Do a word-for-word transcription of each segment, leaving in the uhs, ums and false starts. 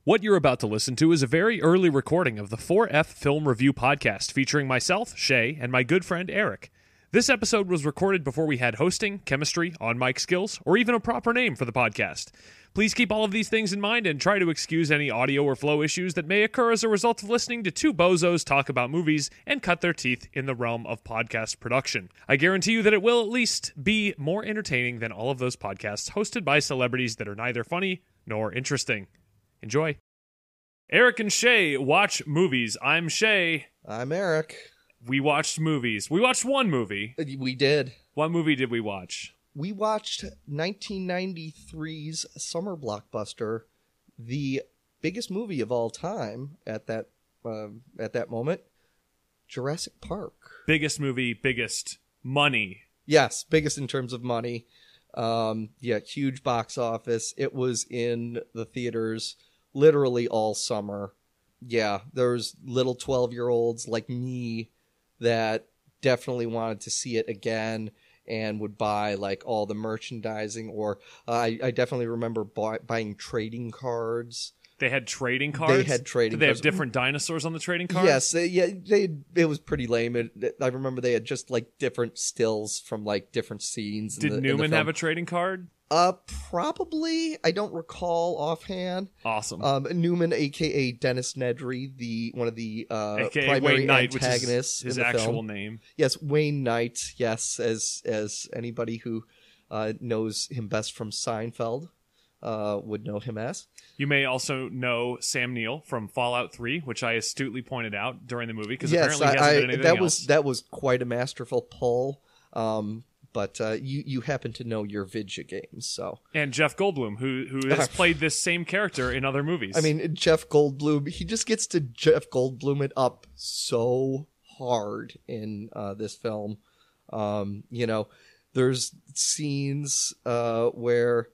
What you're about to listen to is a very early recording of the four F Film Review Podcast featuring myself, Shay, and my good friend Eric. This episode was recorded before we had hosting, chemistry, on-mic skills, or even a proper name for the podcast. Please keep all of these things in mind and try to excuse any audio or flow issues that may occur as a result of listening to two bozos talk about movies and cut their teeth in the realm of podcast production. I guarantee you that it will at least be more entertaining than all of those podcasts hosted by celebrities that are neither funny nor interesting. Enjoy. Eric and Shay watch movies. I'm Shay. I'm Eric. We watched movies. We watched one movie. We did. What movie did we watch? We watched nineteen ninety-three's summer blockbuster, the biggest movie of all time at that uh, at that moment, Jurassic Park. Biggest movie, biggest money. Yes, biggest in terms of money. Um, yeah, huge box office. It was in the theaters literally all summer. Yeah, there was little twelve-year-olds like me that definitely wanted to see it again and would buy like all the merchandising, or uh, I, I definitely remember buy, buying trading cards. They had trading cards? They had trading cards. Did they cards. have different dinosaurs on the trading cards? Yes, they, yeah, they. It was pretty lame. It, I remember they had just like different stills from like different scenes. Did in the, Newman in the have a trading card? Uh, probably. I don't recall offhand. Awesome. Um, Newman, aka Dennis Nedry, the one of the uh, A K A primary Wayne Knight, antagonists which is his in the actual film. name. Yes, Wayne Knight. Yes, as as anybody who uh, knows him best from Seinfeld uh, would know him as. You may also know Sam Neill from Fallout three, which I astutely pointed out during the movie because yes, apparently he hasn't I, done anything that else. was that was quite a masterful pull. Um, But uh, you you happen to know your video games, so and Jeff Goldblum, who who has played this same character in other movies. I mean, Jeff Goldblum, he just gets to Jeff Goldblum it up so hard in uh, this film. Um, you know, there's scenes uh, where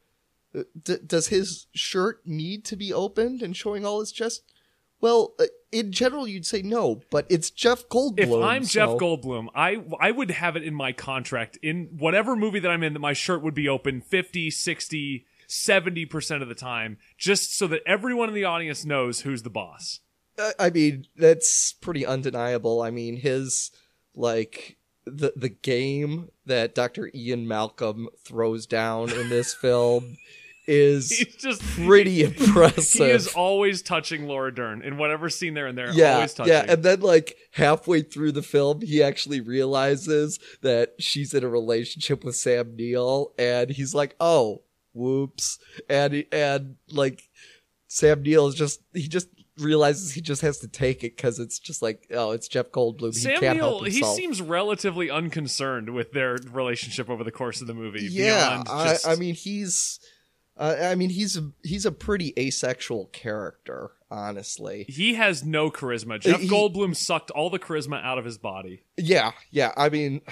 d- does his shirt need to be opened and showing all his chest? Well, uh, in general, you'd say no, but it's Jeff Goldblum. If I'm so... Jeff Goldblum, I I would have it in my contract, in whatever movie that I'm in, that my shirt would be open fifty, sixty, seventy percent of the time, just so that everyone in the audience knows who's the boss. Uh, I mean, that's pretty undeniable. I mean, his, like, the the game that Doctor Ian Malcolm throws down in this film is He's just pretty impressive. He is always touching Laura Dern in whatever scene they're in there. Yeah, always touching. yeah, and then like halfway through the film, he actually realizes that she's in a relationship with Sam Neill, and he's like, "Oh, whoops!" And he, and like Sam Neill is just he just realizes he just has to take it because it's just like, oh, it's Jeff Goldblum. He Sam can't Neill, help he himself. seems relatively unconcerned with their relationship over the course of the movie. Yeah, beyond just... I, I mean he's. Uh, I mean, he's a, he's a pretty asexual character, honestly. He has no charisma. Jeff He- Goldblum sucked all the charisma out of his body. Yeah, yeah. I mean,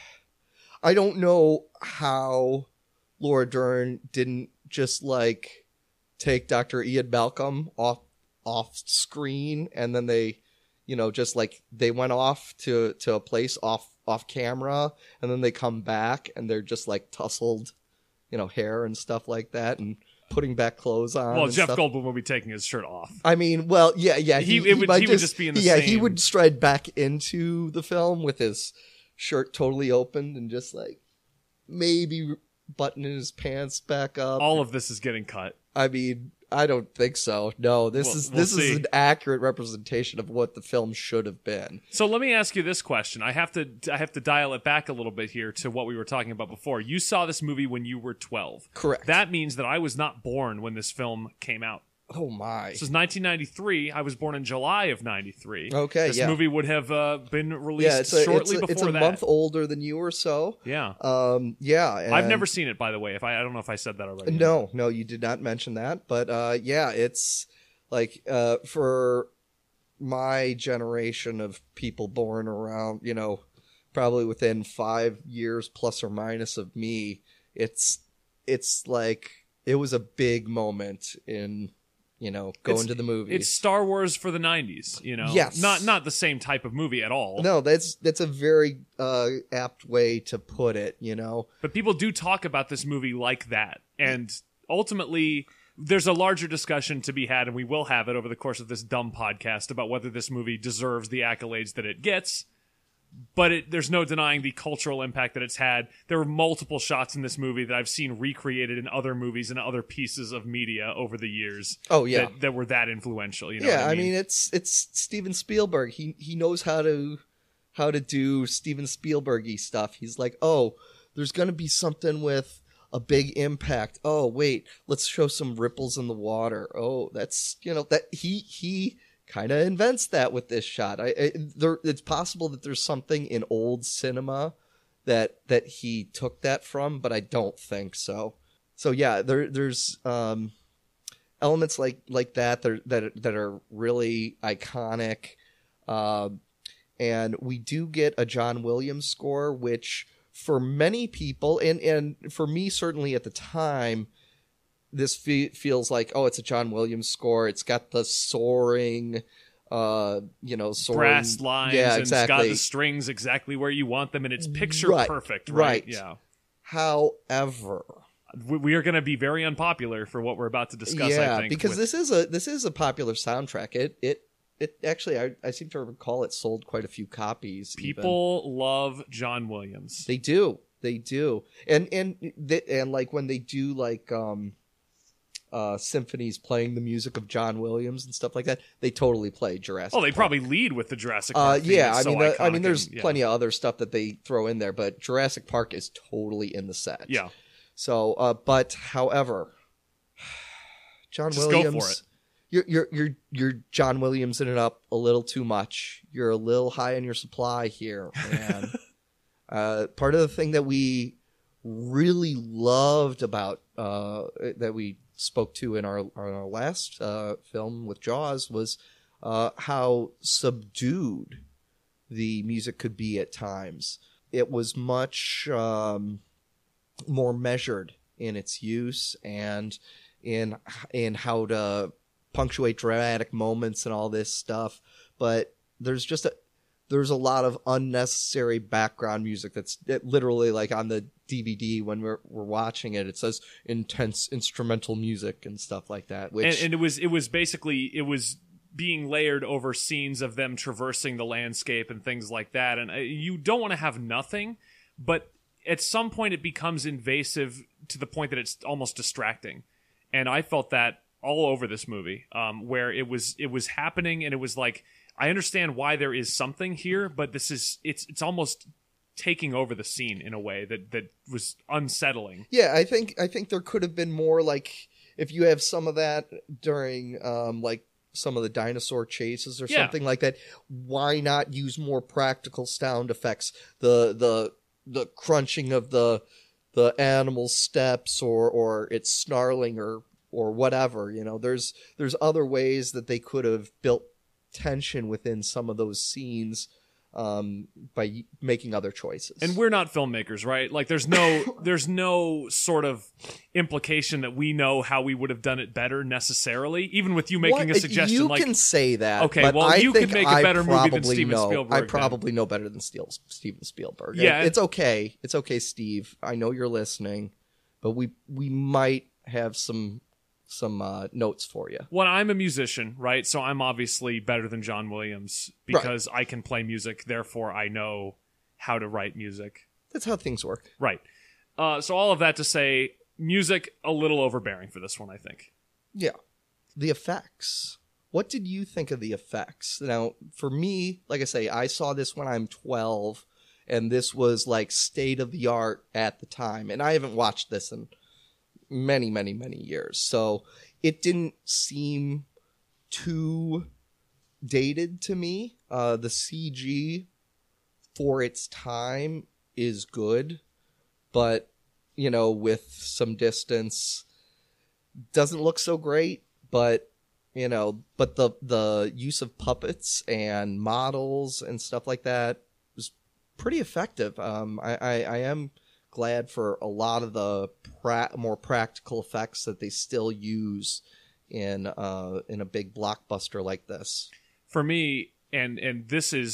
I don't know how Laura Dern didn't just, like, take Doctor Ian Malcolm off off screen, and then they, you know, just, like, they went off to, to a place off, off camera, and then they come back, and they're just, like, tussled, you know, hair and stuff like that, and putting back clothes on. Well, and Jeff stuff. Goldblum will be taking his shirt off. I mean, well, yeah, yeah. He- it would- might he would just be in the yeah. He same- would stride back into the film with his shirt totally opened and just like maybe buttoning his pants back up. All of this is getting cut. I mean, I don't think so. No, this We'll- is we'll this see. is an accurate representation of what the film should have been. So let me ask you this question. I have to I have to dial it back a little bit here to what we were talking about before. You saw this movie when you were twelve. Correct. That means that I was not born when this film came out. Oh my. This was nineteen ninety-three. I was born in July of ninety-three. Okay, This yeah. movie would have uh, been released Yeah, it's a, shortly it's a, before it's a that. month older than you or so. Yeah. Um. Yeah. I've and- never seen it, by the way. If I, I don't know if I said that already. No, no, you did not mention that. But uh, yeah, it's like uh, for my generation of people born around, you know, probably within five years plus or minus of me, it's it's like it was a big moment in, you know, going It's- to the movies. It's Star Wars for the nineties, you know? Yes. Not not the same type of movie at all. No, that's that's a very uh, apt way to put it, you know. But people do talk about this movie like that. And ultimately, there's a larger discussion to be had, and we will have it over the course of this dumb podcast about whether this movie deserves the accolades that it gets. But it, there's no denying the cultural impact that it's had. There were multiple shots in this movie that I've seen recreated in other movies and other pieces of media over the years. Oh yeah, that, that were that influential. You know yeah, what I I mean? mean it's it's Steven Spielberg. He he knows how to how to do Steven Spielberg-y stuff. He's like, oh, there's gonna be something with a big impact. Oh wait, let's show some ripples in the water. Oh, that's you know that he he. kind of invents that with this shot. I, I there, it's possible that there's something in old cinema that that he took that from, but I don't think so. So yeah, there there's um, elements like like that that are, that that are really iconic, um, and we do get a John Williams score, which for many people and and for me certainly at the time. This fe- feels like, oh, it's a John Williams score. It's got the soaring, uh, you know, soaring brass lines, yeah, and exactly. it's got the strings exactly where you want them, and it's picture right, perfect, right? right? Yeah. However, we, we are going to be very unpopular for what we're about to discuss. yeah, I think because with... this is a this is a popular soundtrack. It it it actually, I, I seem to recall it sold quite a few copies. People even. love John Williams. They do, they do, and and they, and like when they do like um. Uh, symphonies playing the music of John Williams and stuff like that, they totally play Jurassic Oh, they Park. probably lead with the Jurassic Uh, Park theme. yeah, I It's mean, so the, I mean, iconic there's and, yeah. plenty of other stuff that they throw in there, but Jurassic Park is totally in the set. Yeah. So, uh, but however, John Just Williams, go for it. You're you're you're you're John Williams in it up a little too much. You're a little high on your supply here, man. uh, part of the thing that we really loved about uh, that we spoke to in our, our last uh, film with Jaws was uh, how subdued the music could be at times. It was much um, more measured in its use and in in how to punctuate dramatic moments and all this stuff. But there's just a there's a lot of unnecessary background music that's it literally like on the D V D when we're we're watching it. It says intense instrumental music and stuff like that. Which and, and it was it was basically it was being layered over scenes of them traversing the landscape and things like that. And uh, you don't want to have nothing, but at some point it becomes invasive to the point that it's almost distracting. And I felt that all over this movie, um, where it was it was happening, and it was like, I understand why there is something here, but this is it's it's almost taking over the scene in a way that that was unsettling. Yeah, I think I think there could have been more, like if you have some of that during um, like some of the dinosaur chases or Yeah. something like that. Why not use more practical sound effects? The the the crunching of the the animal's steps, or or its snarling, or or whatever. You know, there's there's other ways that they could have built tension within some of those scenes um, by making other choices. And we're not filmmakers, right? Like there's no there's no sort of implication that we know how we would have done it better necessarily. Even with you making What? a suggestion, you like can say that. okay, but well, I you think could make a I better movie than probably Steven know, Spielberg I then. probably know better than Steel, Steven Spielberg. Yeah, It- it's okay. It's okay, Steve. I know you're listening, but we we might have some some uh, notes for you. well, I'm a musician, right? So I'm obviously better than John Williams because I can play music. Therefore, I know how to write music. That's how things work. Right. Uh, so all of that to say, music a little overbearing for this one, I think. Yeah. The effects. What did you think of the effects? Now, for me, like I say, I saw this when I'm twelve, and this was like state of the art at the time. And I haven't watched this in many, many, many years. So it didn't seem too dated to me. Uh, the C G for its time is good, but, you know, with some distance, doesn't look so great. But, you know, but the the use of puppets and models and stuff like that was pretty effective. Um, I, I, I am glad for a lot of the pra- more practical effects that they still use in uh, in a big blockbuster like this. For me, and and this is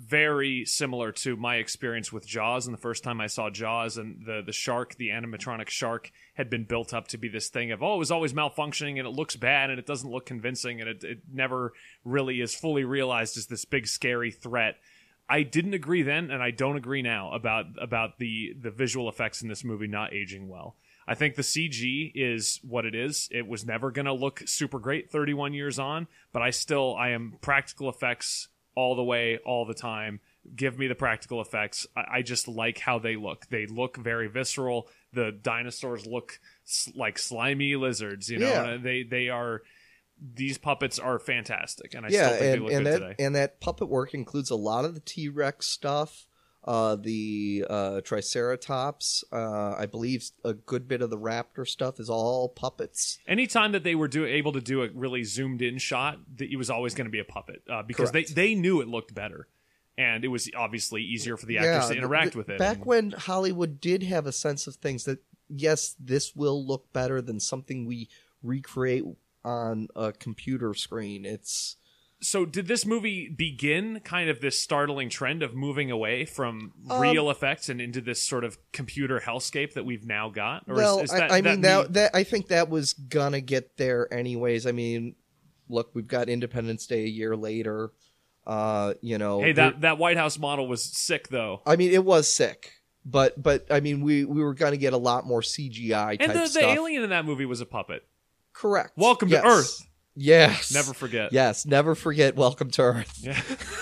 very similar to my experience with Jaws. And the first time I saw Jaws, and the the shark, the animatronic shark, had been built up to be this thing of, oh, it was always malfunctioning and it looks bad and it doesn't look convincing and it, it never really is fully realized as this big scary threat. I didn't agree then, and I don't agree now about about the the visual effects in this movie not aging well. I think the C G is what it is. It was never going to look super great thirty-one years on, but I still, I am practical effects all the way, all the time. Give me the practical effects. I, I just like how they look. They look very visceral. The dinosaurs look s- like slimy lizards, you know. Yeah. And they they are, these puppets are fantastic, and I yeah, still think and, they look and good that, today. And that puppet work includes a lot of the T-Rex stuff. Uh, the uh, Triceratops, uh, I believe a good bit of the raptor stuff is all puppets. Anytime that they were do, able to do a really zoomed in shot, that it was always going to be a puppet uh, because they, Correct. they knew it looked better, and it was obviously easier for the actors to interact the, with it. Back and, when Hollywood did have a sense of things that, yes, this will look better than something we recreate on a computer screen. It's... So did this movie begin kind of this startling trend of moving away from Um, real effects and into this sort of computer hellscape that we've now got? Or well, is, is that, I, I that mean, me- that, that I think that was gonna get there anyways. I mean, look, we've got Independence Day a year later. Uh, you know, Hey, there- that, that White House model was sick, though. I mean, it was sick, but but I mean, we we were gonna get a lot more C G I type And the, the stuff. alien in that movie was a puppet. Correct. Welcome Yes. to Earth. Yes. Never forget. Yes, never forget Welcome to Earth. Yeah.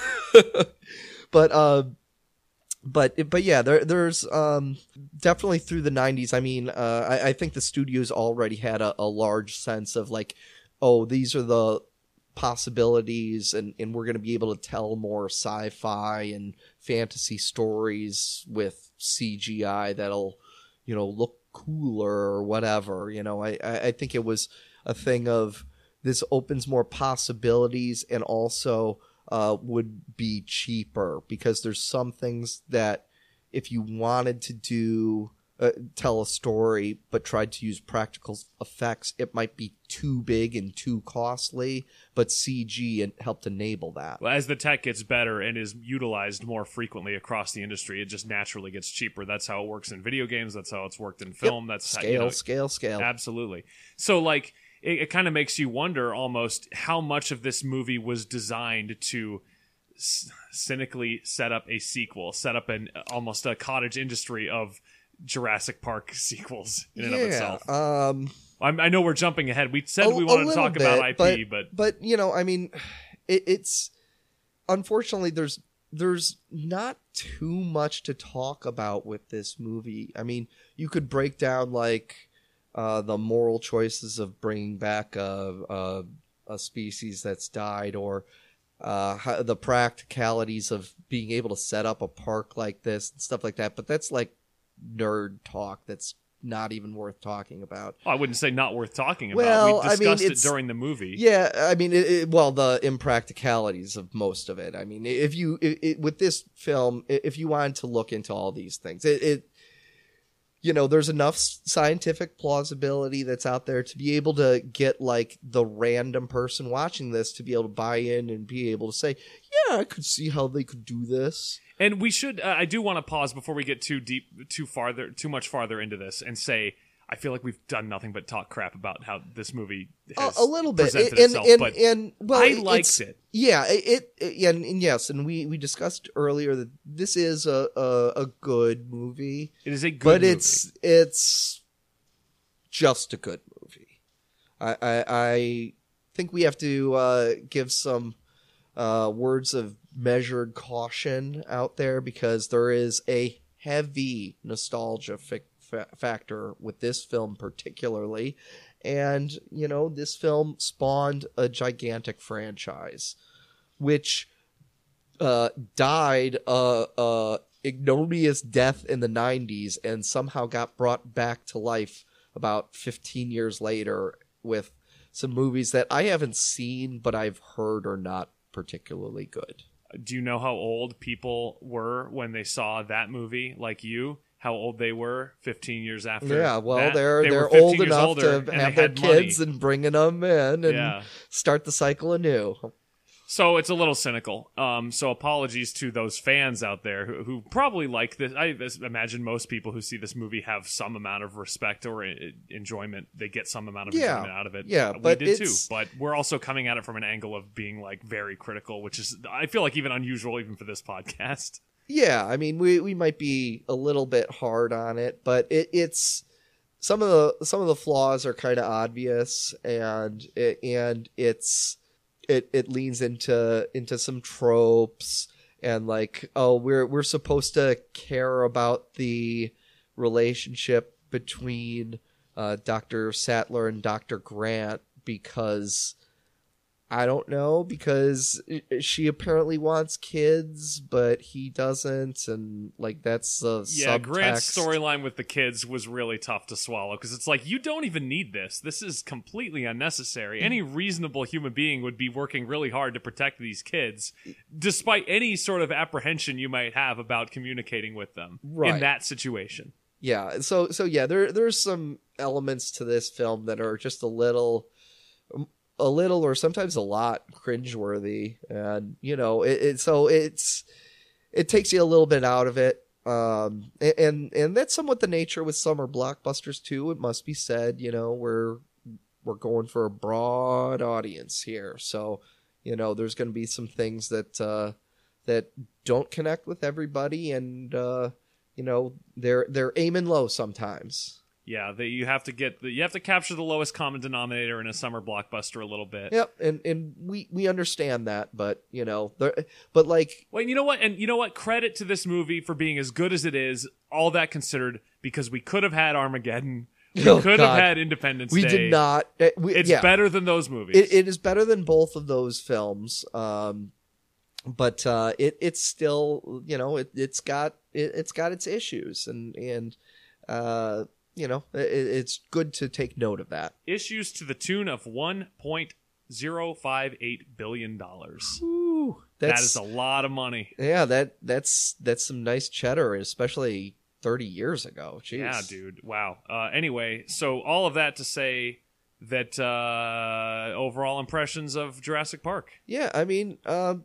but uh, but but yeah, there there's um definitely through the nineties. I mean, uh, I, I think the studios already had a, a large sense of like, oh, these are the possibilities, and, and we're going to be able to tell more sci-fi and fantasy stories with C G I that'll, you know, look cooler or whatever. You know, I I, I think it was a thing of, this opens more possibilities and also uh, would be cheaper, because there's some things that if you wanted to do uh, tell a story but tried to use practical effects, it might be too big and too costly, but C G en- helped enable that. Well, as the tech gets better and is utilized more frequently across the industry, it just naturally gets cheaper. That's how it works in video games. That's how it's worked in film. That's how, Scale, you know, scale, scale. absolutely. So, like, it, it kind of makes you wonder almost how much of this movie was designed to c- cynically set up a sequel, set up an almost a cottage industry of Jurassic Park sequels in and of itself. Um, I'm, I know we're jumping ahead. We said A- we a wanted to little talk about bit, I P, but, but but you know, I mean, it, it's unfortunately there's there's not too much to talk about with this movie. I mean, you could break down like uh, the moral choices of bringing back a a, a species that's died, or uh, how, the practicalities of being able to set up a park like this and stuff like that. But that's like nerd talk. That's not even worth talking about. I wouldn't say not worth talking about. Well, We I mean, discussed it it's- during the movie. Yeah, I mean, it, it, well, the impracticalities of most of it. I mean, if you it, it, with this film, i- if you wanted to look into all these things, it, it, you know, there's enough s- scientific plausibility that's out there to be able to get like the random person watching this to be able to buy in and be able to say, yeah, I could see how they could do this. And we should. Uh, I do want to pause before we get too deep, too farther, too much farther into this, and say I feel like we've done nothing but talk crap about how this movie A, has a little bit, presented and itself. and, but and well, I it- liked it's- it. Yeah, it, it and, and yes, and we, we discussed earlier that this is a a, a good movie, It is a good but movie. it's it's just a good movie. I I, I think we have to uh, give some uh, words of measured caution out there, because there is a heavy nostalgia fi- fa- factor with this film particularly. And, you know, this film spawned a gigantic franchise, which uh, died a, a ignominious death in the nineties and somehow got brought back to life about fifteen years later with some movies that I haven't seen, but I've heard are not particularly good. Do you know how old people were when they saw that movie? Like you, how old they were fifteen years after? Yeah, well, that? they're They were they're fifteen old years enough older, to and have they their had money. kids and bringing them in and Yeah. start the cycle anew. So it's a little cynical. Um, so apologies to those fans out there who, who probably like this. I imagine most people who see this movie have some amount of respect or I- enjoyment. They get some amount of Yeah. enjoyment out of it. Yeah, Uh, we but did too. it's- But we're also coming at it from an angle of being like very critical, which is I feel like even unusual even for this podcast. Yeah, I mean, we we might be a little bit hard on it, but it, it's some of the some of the flaws are kind of obvious, and it, and it's it it leans into into some tropes, and like, oh, we're we're supposed to care about the relationship between uh, Doctor Sattler and Doctor Grant because I don't know, because she apparently wants kids, but he doesn't, and like that's the Yeah, subtext. Grant's storyline with the kids was really tough to swallow because it's like, you don't even need this. This is completely unnecessary. Any reasonable human being would be working really hard to protect these kids, despite any sort of apprehension you might have about communicating with them Right. in that situation. Yeah, so so yeah, there there's some elements to this film that are just a little, a little, or sometimes a lot cringeworthy, and you know, it, it so it's it takes you a little bit out of it, um, and and that's somewhat the nature with summer blockbusters too. It must be said, you know, we're we're going for a broad audience here, so you know, there's going to be some things that uh, that don't connect with everybody, and uh, you know, they're they're aiming low sometimes. Yeah, that you have to get the, you have to capture the lowest common denominator in a summer blockbuster a little bit. Yep, and and we we understand that, but you know, there, but like, Well, you know what? And you know what? Credit to this movie for being as good as it is, all that considered, because we could have had Armageddon. We Oh, could God. have had Independence we Day. did not. uh, We, It's yeah, better than those movies. It, it is better than both of those films, um, but uh, it it's still, you know, it it's got it, it's got its issues, and and uh, you know, it, it's good to take note of that. Issues to the tune of one point zero five eight billion dollars. Ooh, That that's is a lot of money. yeah, that that's that's some nice cheddar, especially thirty years ago. Jeez. Yeah, dude. Wow. Uh, anyway, so all of that to say that uh, overall impressions of Jurassic Park. Yeah, I mean, um,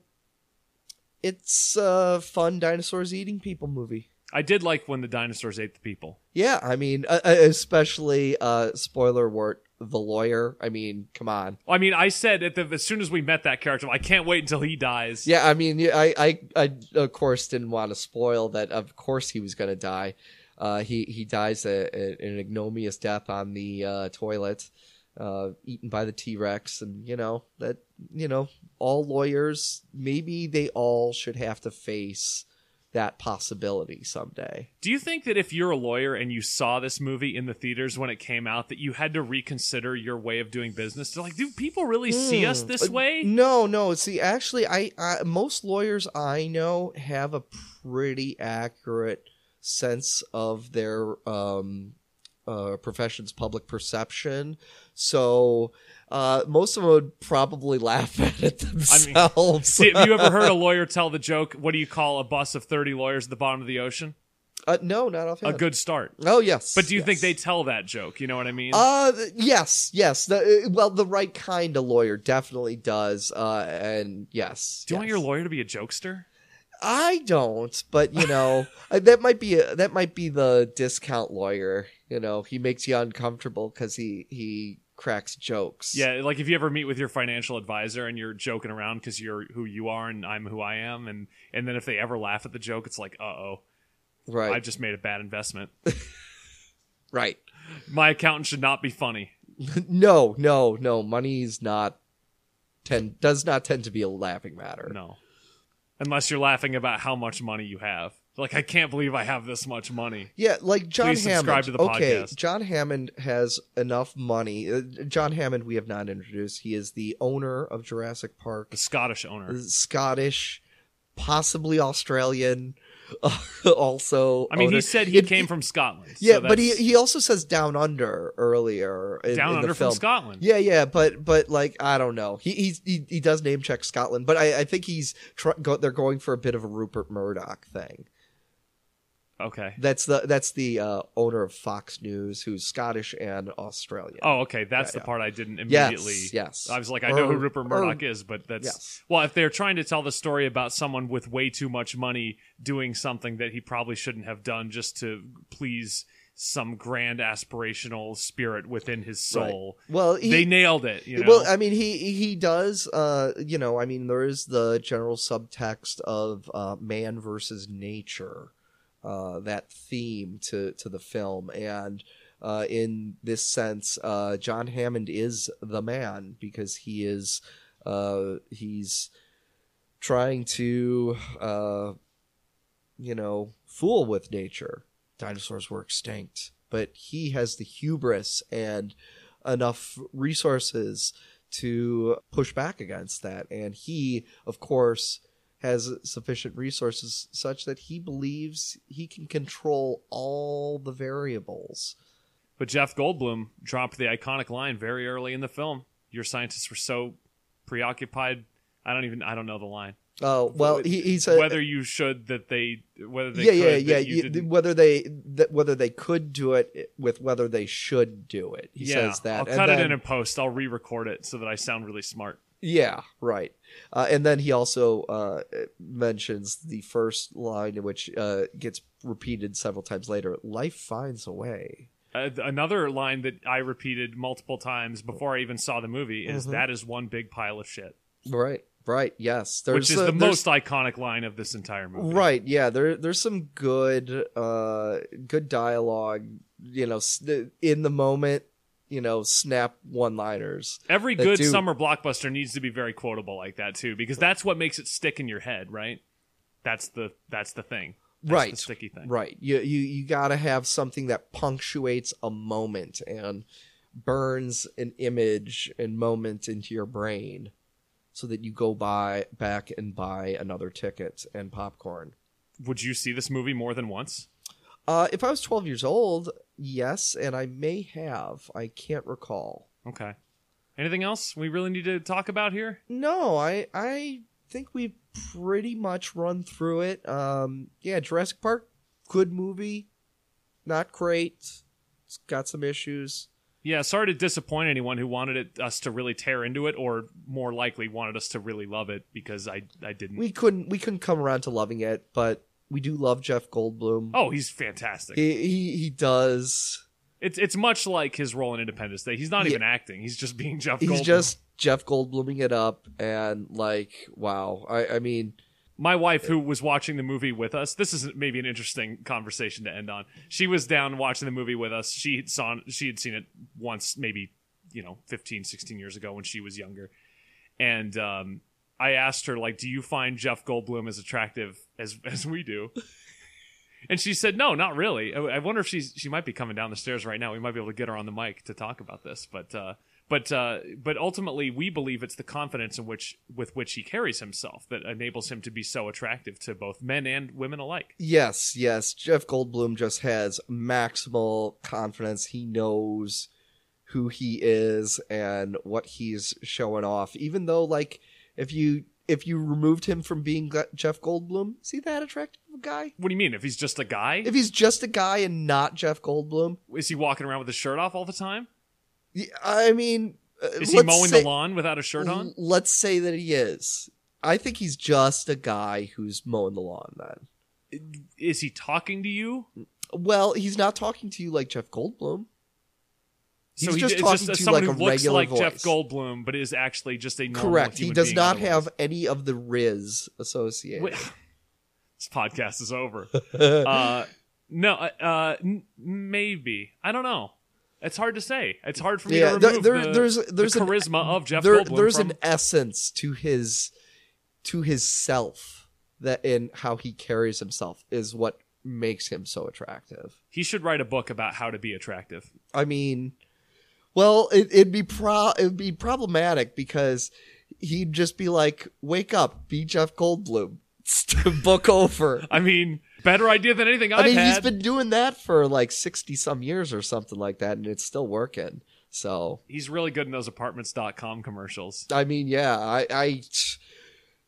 it's a fun dinosaurs eating people movie. I did like when the dinosaurs ate the people. Yeah, I mean, uh, especially uh, spoiler alert, the lawyer. I mean, come on. I mean, I said at the, as soon as we met that character, I can't wait until he dies. Yeah, I mean, yeah, I, I, I of course didn't want to spoil that. Of course, he was going to die. Uh, he he dies a, a, an ignominious death on the uh, toilet, uh, eaten by the T-Rex, and you know that you know all lawyers, maybe they all should have to face that possibility someday. Do you think that if you're a lawyer and you saw this movie in the theaters when it came out, that you had to reconsider your way of doing business? They're like, do people really see us this Uh, way? No, no. See, actually, I, I most lawyers I know have a pretty accurate sense of their um, uh, profession's public perception. So uh, most of them would probably laugh at it themselves. See, have you ever heard a lawyer tell the joke, what do you call a bus of thirty lawyers at the bottom of the ocean? uh, no, not A offhand. good start. Oh, yes. But do you yes. think they tell that joke? You know what I mean? Uh, yes, yes. The, uh, well, the right kind of lawyer definitely does. Uh, and yes. do you yes. want your lawyer to be a jokester? I don't, but you know, uh, that might be a, that might be the discount lawyer. You know, he makes you uncomfortable because he he cracks jokes. Yeah, like if you ever meet with your financial advisor and you're joking around because you're who you are and I'm who I am, and and then if they ever laugh at the joke, it's like, uh oh, right, I've just made a bad investment. right. My accountant should not be funny. no, no, no. Money's not tend does not tend to be a laughing matter. No. Unless you're laughing about how much money you have. Like, I can't believe I have this much money. Yeah, like John Please Hammond. subscribe to the okay, podcast. John Hammond has enough money. Uh, John Hammond, we have not introduced. He is the owner of Jurassic Park. The Scottish owner. Scottish, possibly Australian. Uh, also, I mean, owner. he said he It- came from Scotland. Yeah, so but he that's he also says down under earlier. In, down in under the from film. Scotland. Yeah, yeah, but but like I don't know. He he's, he he does name check Scotland, but I, I think he's tr- go, they're going for a bit of a Rupert Murdoch thing. Okay. That's the that's the uh, owner of Fox News, who's Scottish and Australian. Oh, okay. That's Yeah, the yeah. part I didn't immediately. Yes, yes. I was like, I Or- know who Rupert or- Murdoch is, but that's Yes. well. If they're trying to tell the story about someone with way too much money doing something that he probably shouldn't have done just to please some grand aspirational spirit within his soul, Well, he, they nailed it. You know. Well, I mean, he he does. Uh, you know, I mean, there is the general subtext of uh, man versus nature, uh, that theme to to the film, and uh, in this sense, uh, John Hammond is the man because he is uh, he's trying to uh, you know fool with nature. Dinosaurs were extinct, but he has the hubris and enough resources to push back against that. And he, of course, has sufficient resources such that he believes he can control all the variables. But Jeff Goldblum dropped the iconic line very early in the film. Your scientists were so preoccupied. I don't even. I don't know the line. Oh, well, he, he said whether you should that they whether they yeah, could, yeah, that yeah. you You, didn't- whether they that whether they could do it with whether they should do it. He yeah, says that. I'll And cut it then- in and post. I'll re-record it so that I sound really smart. Yeah, right. Uh, and then he also uh, mentions the first line, which uh, gets repeated several times later. Life finds a way. Uh, another line that I repeated multiple times before I even saw the movie is Mhm. that is one big pile of shit, Right, right. Yes, there's which is uh, the there's- most iconic line of this entire movie. Right, yeah. There, there's some good, uh, good dialogue. You know, s- in the moment, you know, snap one-liners. Every that good do- summer blockbuster needs to be very quotable like that too, because that's what makes it stick in your head, right? That's the that's the thing. That's Right. the sticky thing. Right. You you you got to have something that punctuates a moment and burns an image and moment into your brain so that you go buy back and buy another ticket and popcorn. Would you see this movie more than once? Uh, if I was twelve years old, yes, and I may have. I can't recall. Okay. Anything else we really need to talk about here? No, I I think we've pretty much run through it. Um, yeah, Jurassic Park, good movie, not great. It's got some issues. Yeah, sorry to disappoint anyone who wanted it, us to really tear into it, or more likely wanted us to really love it, because I I didn't. We couldn't we couldn't come around to loving it, but we do love Jeff Goldblum. oh, he's fantastic. He he, he does. It's it's much like his role in Independence Day. He's not Yeah. even acting. He's just being Jeff He's Goldblum. just Jeff Goldbluming it up, and like, wow. I I mean, My wife, who was watching the movie with us, this is maybe an interesting conversation to end on. She was down watching the movie with us. She had saw she had seen it once, maybe, you know, fifteen, sixteen years ago when she was younger. And um, I asked her, like, do you find Jeff Goldblum as attractive as as we do? And she said, no, not really. I I wonder if she's she might be coming down the stairs right now. We might be able to get her on the mic to talk about this. But uh, but uh, but ultimately, we believe it's the confidence in which with which he carries himself that enables him to be so attractive to both men and women alike. yes, yes. Jeff Goldblum just has maximal confidence. He knows who he is and what he's showing off. Even though, like, if you if you removed him from being G- Jeff Goldblum, is he that attractive of a guy? What do you mean? If he's just a guy, If he's just a guy and not Jeff Goldblum, is he walking around with his shirt off all the time? y- I mean, uh, Is he let's mowing say- the lawn without a shirt on? l- Let's say that he is. I think he's just a guy who's mowing the lawn. Then, Is he talking to you? well, he's not talking to you like Jeff Goldblum. He's he- just it's talking to you someone like a who looks regular like voice. Jeff Goldblum, but is actually just a normal Correct. He human does being not otherwise. have any of the Riz associated. Wait, this podcast is over. uh, no, uh, uh, n- maybe I don't know. It's hard to say. It's hard for me Yeah, to there- remove there- the, there's- the there's an- charisma of Jeff there, Goldblum. there's from, an essence to his to his self that in how he carries himself is what makes him so attractive. he should write a book about how to be attractive. I mean, well, it, it'd be pro it'd be problematic because he'd just be like, "Wake up, be Jeff Goldblum." Book over. I mean, better idea than anything I've I mean, had. he's been doing that for like sixty some years or something like that, and it's still working. So, He's really good in those apartments dot com commercials. I mean, yeah, I, I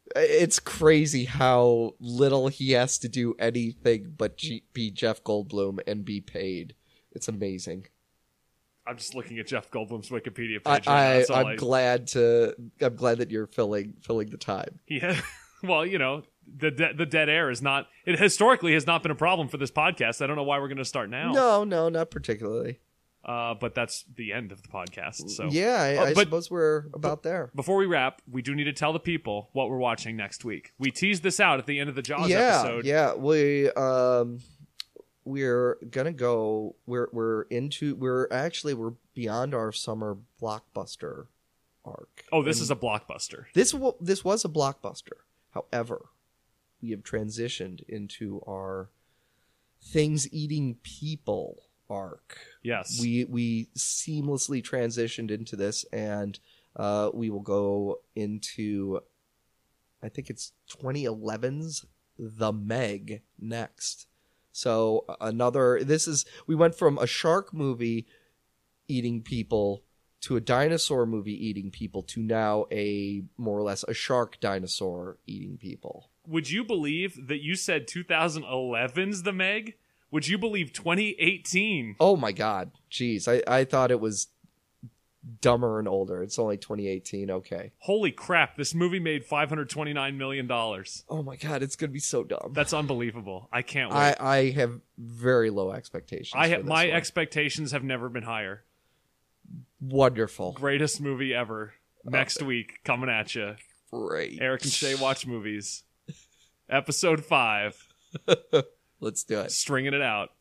It's crazy how little he has to do anything but G- be Jeff Goldblum and be paid. It's amazing. I'm just looking at Jeff Goldblum's Wikipedia I, page. I, Right now, I'm I, glad to. I'm glad that you're filling filling the time. Yeah. Well, you know, the de- the dead air is not. It historically has not been a problem for this podcast. I don't know why we're going to start now. No, no, not particularly. Uh, but that's the end of the podcast. So yeah, I, Uh, I but- suppose we're about there. before we wrap, we do need to tell the people what we're watching next week. We teased this out at the end of the Jaws yeah, episode. yeah. We um, we're gonna go. We're we're into. We're actually we're beyond our summer blockbuster arc. Oh, this And is a blockbuster. this. wa- This was a blockbuster. However, we have transitioned into our things eating people arc. Yes. We we seamlessly transitioned into this, and uh, we will go into, I think it's twenty eleven's The Meg next. So another, this is, we went from a shark movie eating people to a dinosaur movie eating people to now a more or less a shark dinosaur eating people. Would you believe that you said twenty eleven's The Meg? Would you believe twenty eighteen? Oh my God. Jeez. I, I thought it was dumber and older. It's only twenty eighteen. Okay. Holy crap, this movie made five hundred twenty-nine million dollars. Oh my God. It's going to be so dumb. That's unbelievable. I can't wait. I, I have very low expectations. I for have this my one. expectations have never been higher. Wonderful. Greatest movie ever. Next week, coming at you. Great. Eric and Shay watch movies. Episode five. Let's do it. Stringing it out.